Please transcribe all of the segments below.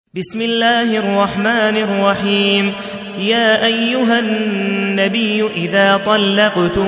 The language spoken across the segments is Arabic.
بسم الله الرحمن الرحيم. يا أيها النبي إذا طلقتم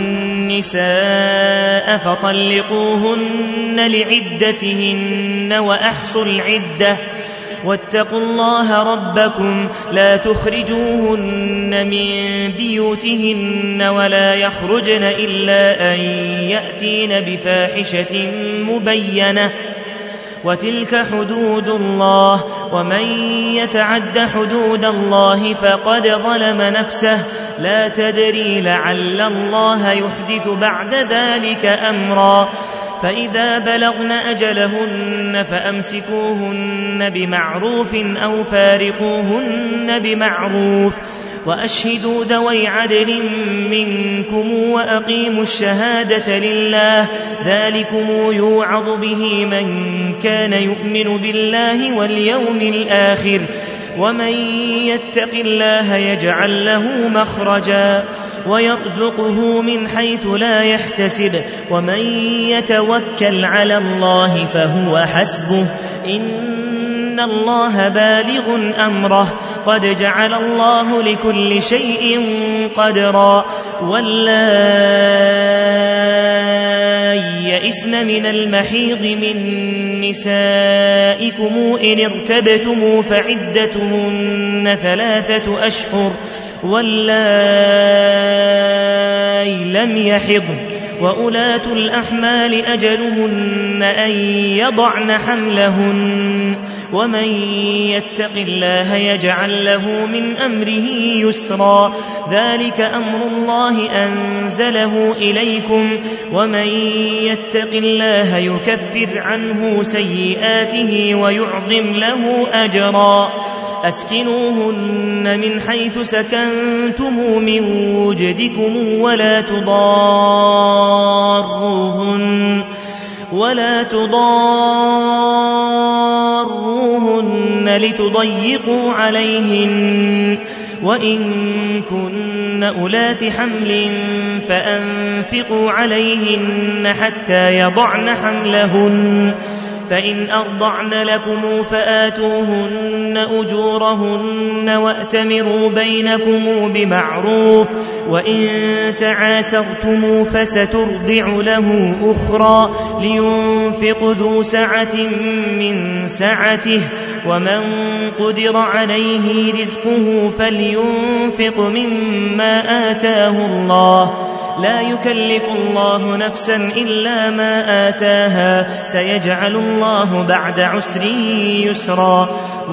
النساء فطلقوهن لعدتهن وأحصوا العدة واتقوا الله ربكم لا تخرجوهن من بيوتهن ولا يخرجن إلا أن يأتين بفاحشة مبينة وتلك حدود الله ومن يتعد حدود الله فقد ظلم نفسه لا تدري لعل الله يحدث بعد ذلك أمرا فإذا بلغن أجلهن فأمسكوهن بمعروف أو فارقوهن بمعروف وأشهدوا ذوي عدل منكم وأقيموا الشهادة لله ذلكم يوعظ به من كان يؤمن بالله واليوم الآخر ومن يتق الله يجعل له مخرجا ويرزقه من حيث لا يحتسب ومن يتوكل على الله فهو حسبه إن الله بالغ أمره قد جعل الله لكل شيء قدرا واللائي يئسن من المحيض من نسائكم إن ارتبتم فعدتهن 3 أشهر واللائي لم يحضن وأولاة الأحمال أجلهن أن يضعن حملهن ومن يتق الله يجعل له من أمره يسرا ذلك أمر الله أنزله إليكم ومن يتق الله يكفر عنه سيئاته ويعظم له أجرا أسكنوهن من حيث سكنتم من وجدكم ولا تضاروهن لتضيقوا عليهن وإن كن أولات حمل فأنفقوا عليهن حتى يضعن حملهن فإن أرضعن لكم فآتوهن أجورهن وأتمروا بينكم بمعروف وإن تعاسرتم فسترضع له أخرى لينفق ذو سعة من سعته ومن قدر عليه رزقه فلينفق مما آتاه الله لا يكلف الله نفسا إلا ما آتاها سيجعل الله بعد عسر يسرا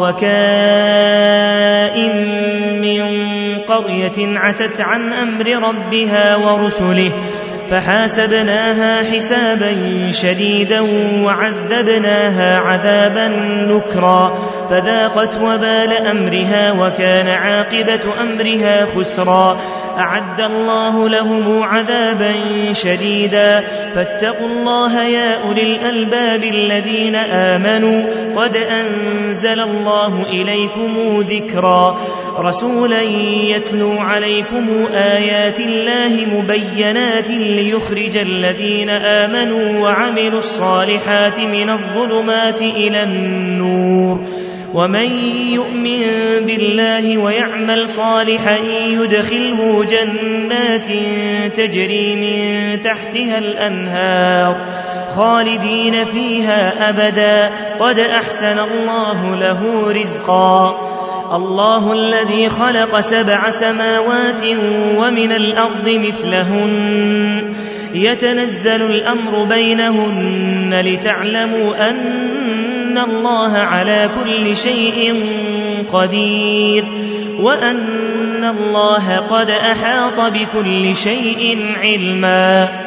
وكائن من قرية عتت عن أمر ربها ورسله فحاسبناها حسابا شديدا وعذبناها عذابا نكرا فذاقت وبال أمرها وكان عاقبة أمرها خسرا أعد الله لهم عذابا شديدا فاتقوا الله يا أولي الألباب الذين آمنوا قد أنزل الله إليكم ذكرا رسولا يتلو عليكم آيات الله مبينات ليخرج الذين آمنوا وعملوا الصالحات من الظلمات إلى النور ومن يؤمن بالله ويعمل صالحا يدخله جنات تجري من تحتها الأنهار خالدين فيها أبدا قد أحسن الله له رزقا الله الذي خلق 7 سماوات ومن الأرض مثلهن يتنزل الأمر بينهن لتعلموا أن الله على كل شيء قدير وأن الله قد أحاط بكل شيء علما